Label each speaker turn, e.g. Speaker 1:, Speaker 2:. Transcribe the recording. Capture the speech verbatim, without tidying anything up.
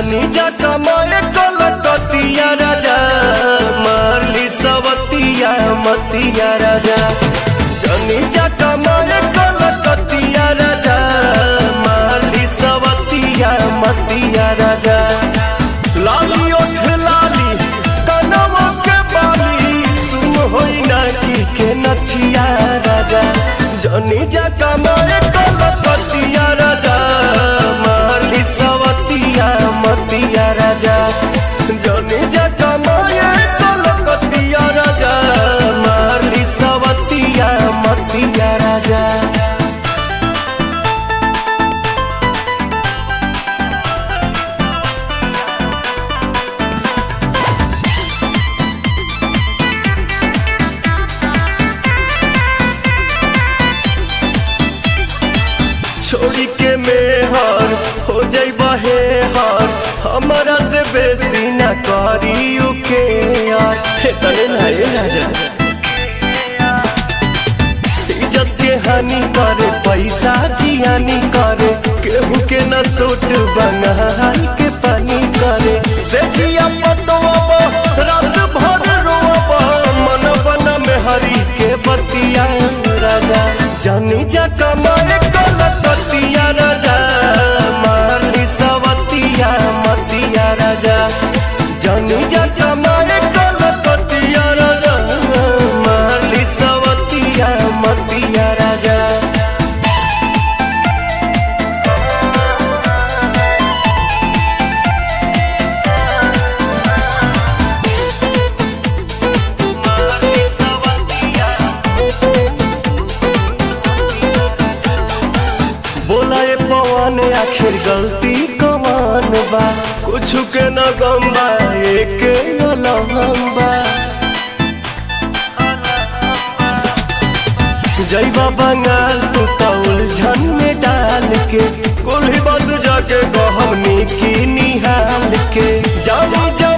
Speaker 1: जनी जा कमाए कलकतिया राजा मारली सवतिया मतिया राजा जनी जा कमाए कलकतिया राजा मारली सवतिया मतिया राजा लाली ओठ लाली कनवा के बाली सुन होई ना की के नथिया राजा जनी जा कमाए कलकतिया राजा मारली सवतिया मतिया राजा जनी जा कमाए कलकतिया राजा मारली सवतिया मतिया राजा छोड़ी के मेहर हो जाई बहे हर हमारा से बेसी न करी के यार तने नहीं राजा इज्जत के हानि करे पैसा जियानी करे केहू के न सूट बंगाल के पानी करे से जिया पटवा रात भर रोवा मन बना में हरी के बतिया राजा जानी जा कमाए कलकतिया राजा मारली सवतिया मतिया राजा जानी जा कमाए कलकतिया राजा मारली सवतिया मतिया राजा बोला ये पवन आखिर गलती कमान बा कुछ के न गम्बा एक लम्बा जैबा बंगाल तू तो उलझन में डाल के कुल बात जाके कहमनी की निहाल के जानी जा